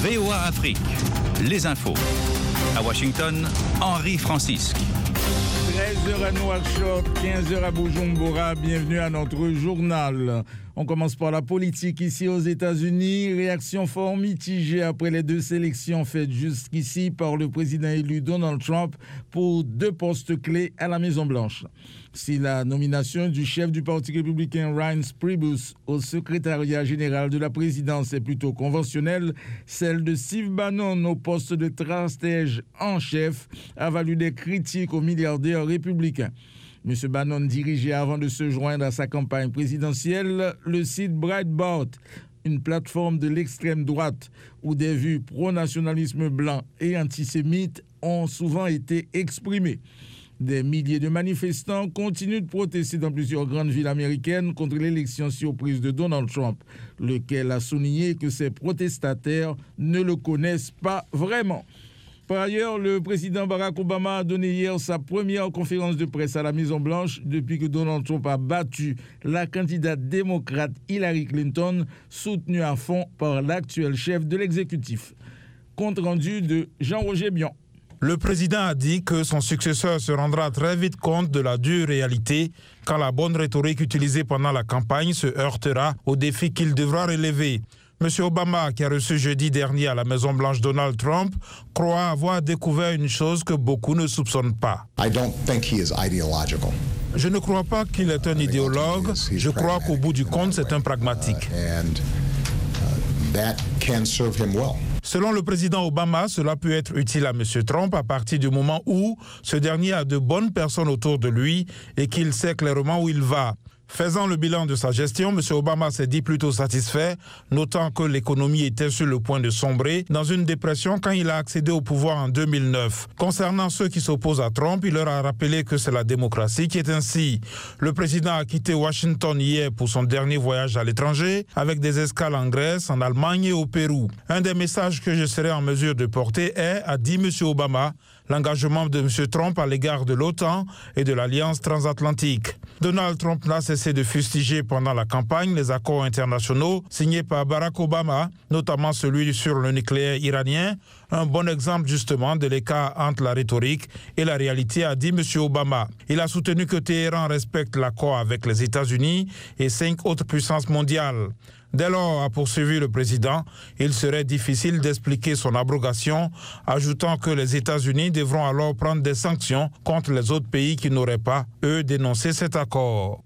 VOA Afrique, les infos. À Washington, Henri Francisque. 13h à Nouakchott, 15h à Bujumbura, bienvenue à notre journal. On commence par la politique ici aux États-Unis. Réaction fort mitigée après les 2 sélections faites jusqu'ici par le président élu Donald Trump pour 2 postes clés à la Maison-Blanche. Si la nomination du chef du Parti républicain Reince Priebus au secrétariat général de la présidence est plutôt conventionnelle, celle de Steve Bannon au poste de stratège en chef a valu des critiques aux milliardaires républicains. M. Bannon dirigeait avant de se joindre à sa campagne présidentielle le site Breitbart, une plateforme de l'extrême droite où des vues pro-nationalisme blanc et antisémites ont souvent été exprimées. Des milliers de manifestants continuent de protester dans plusieurs grandes villes américaines contre l'élection surprise de Donald Trump, lequel a souligné que ses protestataires ne le connaissent pas vraiment. Par ailleurs, le président Barack Obama a donné hier sa première conférence de presse à la Maison-Blanche depuis que Donald Trump a battu la candidate démocrate Hillary Clinton, soutenue à fond par l'actuel chef de l'exécutif. Compte rendu de Jean-Roger Bion. Le président a dit que son successeur se rendra très vite compte de la dure réalité quand la bonne rhétorique utilisée pendant la campagne se heurtera aux défis qu'il devra relever. M. Obama, qui a reçu jeudi dernier à la Maison-Blanche Donald Trump, croit avoir découvert une chose que beaucoup ne soupçonnent pas. Je ne crois pas qu'il est un idéologue, je crois qu'au bout du compte, c'est un pragmatique. Selon le président Obama, cela peut être utile à M. Trump à partir du moment où ce dernier a de bonnes personnes autour de lui et qu'il sait clairement où il va. Faisant le bilan de sa gestion, M. Obama s'est dit plutôt satisfait, notant que l'économie était sur le point de sombrer dans une dépression quand il a accédé au pouvoir en 2009. Concernant ceux qui s'opposent à Trump, il leur a rappelé que c'est la démocratie qui est ainsi. Le président a quitté Washington hier pour son dernier voyage à l'étranger, avec des escales en Grèce, en Allemagne et au Pérou. Un des messages que je serai en mesure de porter est, a dit M. Obama, l'engagement de M. Trump à l'égard de l'OTAN et de l'Alliance transatlantique. Donald Trump n'a cessé de fustiger pendant la campagne les accords internationaux signés par Barack Obama, notamment celui sur le nucléaire iranien, un bon exemple justement de l'écart entre la rhétorique et la réalité, a dit M. Obama. Il a soutenu que Téhéran respecte l'accord avec les États-Unis et 5 autres puissances mondiales. Dès lors, a poursuivi le président, il serait difficile d'expliquer son abrogation, ajoutant que les États-Unis devront alors prendre des sanctions contre les autres pays qui n'auraient pas, eux, dénoncé cet accord.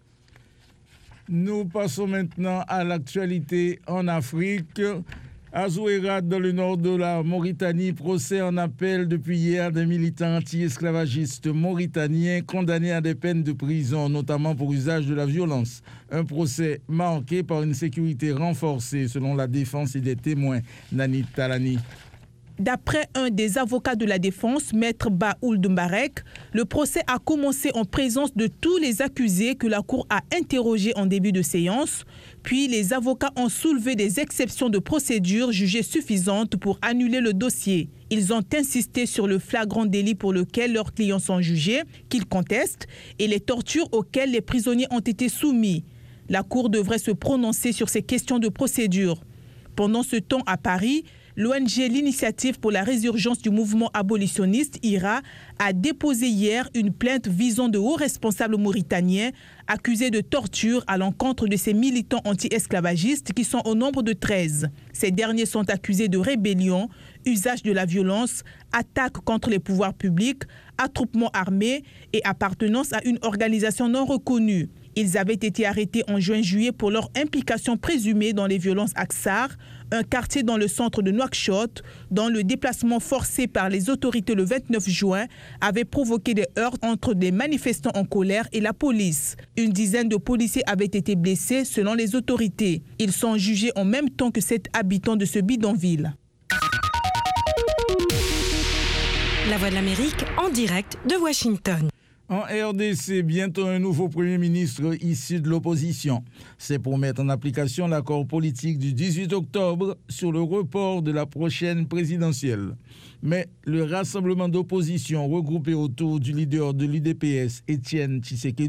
Nous passons maintenant à l'actualité en Afrique. À Zouérate, dans le nord de la Mauritanie, procès en appel depuis hier des militants anti-esclavagistes mauritaniens condamnés à des peines de prison, notamment pour usage de la violence. Un procès marqué par une sécurité renforcée, selon la défense et des témoins. Nani Talani. D'après un des avocats de la défense, Maître Baould Mbarek, le procès a commencé en présence de tous les accusés que la Cour a interrogés en début de séance. Puis les avocats ont soulevé des exceptions de procédure jugées suffisantes pour annuler le dossier. Ils ont insisté sur le flagrant délit pour lequel leurs clients sont jugés, qu'ils contestent, et les tortures auxquelles les prisonniers ont été soumis. La Cour devrait se prononcer sur ces questions de procédure. Pendant ce temps, à Paris, l'ONG L'Initiative pour la résurgence du mouvement abolitionniste, IRA, a déposé hier une plainte visant de hauts responsables mauritaniens accusés de torture à l'encontre de ces militants anti-esclavagistes qui sont au nombre de 13. Ces derniers sont accusés de rébellion, usage de la violence, attaque contre les pouvoirs publics, attroupement armé et appartenance à une organisation non reconnue. Ils avaient été arrêtés en juin-juillet pour leur implication présumée dans les violences Aksar, un quartier dans le centre de Nouakchott, dont le déplacement forcé par les autorités le 29 juin avait provoqué des heurts entre des manifestants en colère et la police. Une dizaine de policiers avaient été blessés selon les autorités. Ils sont jugés en même temps que 7 habitants de ce bidonville. La Voix de l'Amérique en direct de Washington. En RDC, bientôt un nouveau Premier ministre issu de l'opposition. C'est pour mettre en application l'accord politique du 18 octobre sur le report de la prochaine présidentielle. Mais le rassemblement d'opposition regroupé autour du leader de l'UDPS, Étienne Tshisekedi,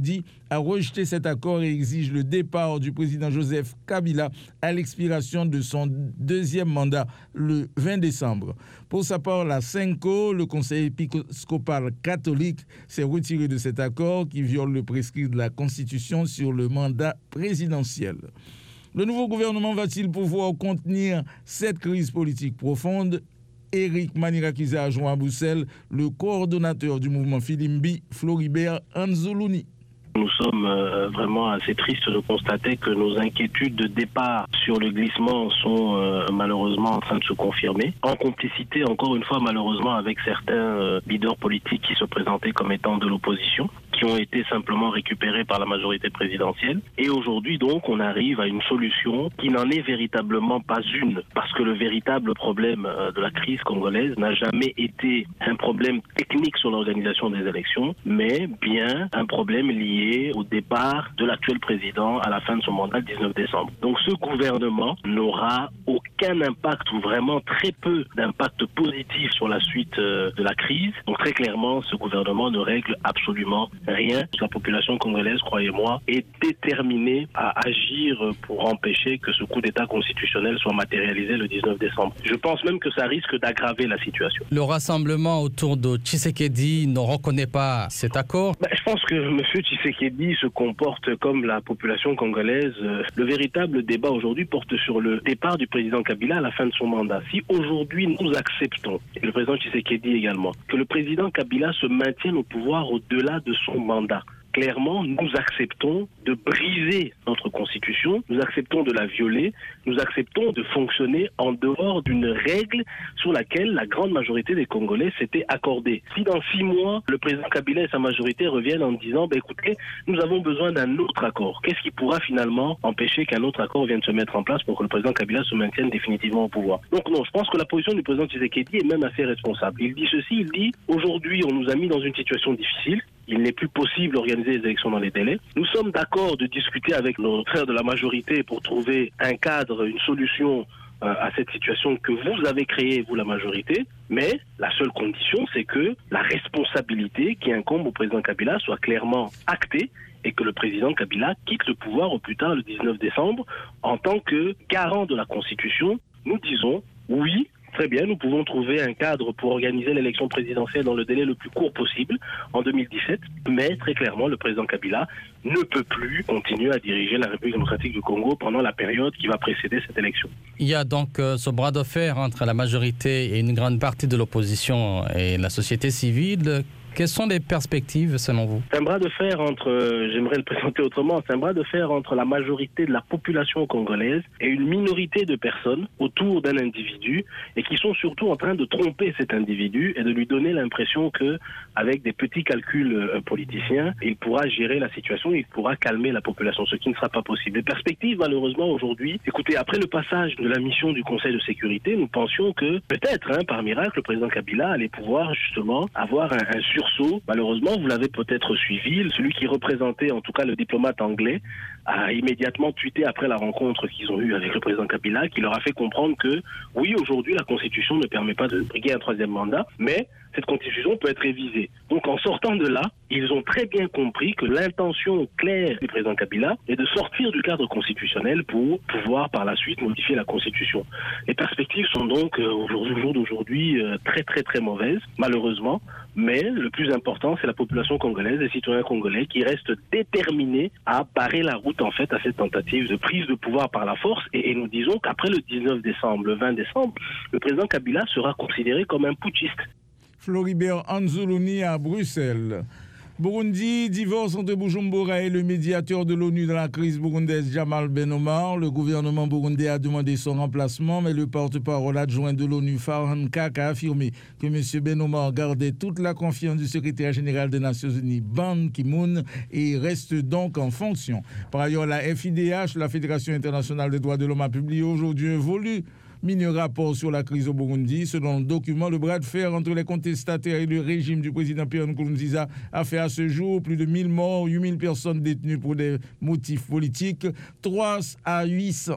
a rejeté cet accord et exige le départ du président Joseph Kabila à l'expiration de son deuxième mandat le 20 décembre. Pour sa part, la CENCO, le Conseil épiscopal catholique, s'est retiré de cet accord qui viole le prescrit de la Constitution sur le mandat présidentiel. Le nouveau gouvernement va-t-il pouvoir contenir cette crise politique profonde? Éric Manirakiza a joint à Bruxelles le coordonnateur du mouvement Filimbi, Floribert Anzoulouni. Nous sommes vraiment assez tristes de constater que nos inquiétudes de départ sur le glissement sont malheureusement en train de se confirmer. En complicité, encore une fois, malheureusement, avec certains leaders politiques qui se présentaient comme étant de l'opposition, qui ont été simplement récupérés par la majorité présidentielle. Et aujourd'hui, donc, on arrive à une solution qui n'en est véritablement pas une, parce que le véritable problème de la crise congolaise n'a jamais été un problème technique sur l'organisation des élections, mais bien un problème lié au départ de l'actuel président à la fin de son mandat le 19 décembre. Donc ce gouvernement n'aura aucun impact ou vraiment très peu d'impact positif sur la suite de la crise. Donc très clairement, ce gouvernement ne règle absolument rien. La population congolaise, croyez-moi, est déterminée à agir pour empêcher que ce coup d'État constitutionnel soit matérialisé le 19 décembre. Je pense même que ça risque d'aggraver la situation. Le rassemblement autour de Tshisekedi ne reconnaît pas cet accord. Je pense que M. Tshisekedi se comporte comme la population congolaise. Le véritable débat aujourd'hui porte sur le départ du président Kabila à la fin de son mandat. Si aujourd'hui nous acceptons, et le président Tshisekedi également, que le président Kabila se maintienne au pouvoir au-delà de son mandat, clairement, nous acceptons de briser notre constitution, nous acceptons de la violer, nous acceptons de fonctionner en dehors d'une règle sur laquelle la grande majorité des Congolais s'étaient accordés. Si dans 6 mois, le président Kabila et sa majorité reviennent en disant écoutez, nous avons besoin d'un autre accord, qu'est-ce qui pourra finalement empêcher qu'un autre accord vienne se mettre en place pour que le président Kabila se maintienne définitivement au pouvoir? Donc non, je pense que la position du président Tshisekedi est même assez responsable. Il dit ceci, il dit aujourd'hui on nous a mis dans une situation difficile, il n'est plus possible d'organiser les élections dans les délais. Nous sommes d'accord de discuter avec nos frères de la majorité pour trouver un cadre, une solution à cette situation que vous avez créée, vous la majorité, mais la seule condition, c'est que la responsabilité qui incombe au président Kabila soit clairement actée et que le président Kabila quitte le pouvoir au plus tard le 19 décembre. En tant que garant de la Constitution, nous disons oui, très bien, nous pouvons trouver un cadre pour organiser l'élection présidentielle dans le délai le plus court possible, en 2017, mais très clairement, le président Kabila ne peut plus continuer à diriger la République démocratique du Congo pendant la période qui va précéder cette élection. Il y a donc ce bras de fer entre la majorité et une grande partie de l'opposition et la société civile. Quelles sont les perspectives selon vous? C'est un bras de fer entre, j'aimerais le présenter autrement, c'est un bras de fer entre la majorité de la population congolaise et une minorité de personnes autour d'un individu et qui sont surtout en train de tromper cet individu et de lui donner l'impression que, avec des petits calculs politiciens, il pourra gérer la situation, il pourra calmer la population, ce qui ne sera pas possible. Les perspectives, malheureusement, aujourd'hui, écoutez, après le passage de la mission du Conseil de sécurité, nous pensions que, peut-être, par miracle, le président Kabila allait pouvoir, justement, avoir un sursaut. Malheureusement, vous l'avez peut-être suivi, celui qui représentait en tout cas le diplomate anglais a immédiatement tweeté après la rencontre qu'ils ont eue avec le président Kabila, qui leur a fait comprendre que oui, aujourd'hui la Constitution ne permet pas de briguer un 3e mandat, mais cette Constitution peut être révisée. Donc en sortant de là, ils ont très bien compris que l'intention claire du président Kabila est de sortir du cadre constitutionnel pour pouvoir par la suite modifier la Constitution. Les perspectives sont donc au jour d'aujourd'hui très très très mauvaises, malheureusement, mais le plus important, c'est la population congolaise, les citoyens congolais qui restent déterminés à barrer la route en fait à cette tentative de prise de pouvoir par la force et nous disons qu'après le 19 décembre, le 20 décembre, le président Kabila sera considéré comme un putschiste. Floribert Anzoulouni à Bruxelles. Burundi, divorce entre Bujumbura et le médiateur de l'ONU dans la crise burundaise Jamal Ben Omar. Le gouvernement burundais a demandé son remplacement, mais le porte-parole adjoint de l'ONU, Farhan Kak, a affirmé que M. Ben Omar gardait toute la confiance du secrétaire général des Nations Unies, Ban Ki-moon, et reste donc en fonction. Par ailleurs, la FIDH, la Fédération internationale des droits de l'homme, a publié aujourd'hui un volumineux rapport sur la crise au Burundi. Selon le document, le bras de fer entre les contestataires et le régime du président Pierre Nkurunziza a fait à ce jour plus de 1000 morts, 8000 personnes détenues pour des motifs politiques, 3 à 800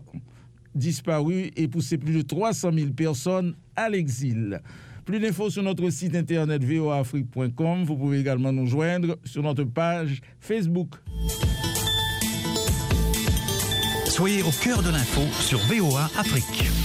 disparus et poussé plus de 300 000 personnes à l'exil. Plus d'infos sur notre site internet voaafrique.com. Vous pouvez également nous joindre sur notre page Facebook. Soyez au cœur de l'info sur VOA Afrique.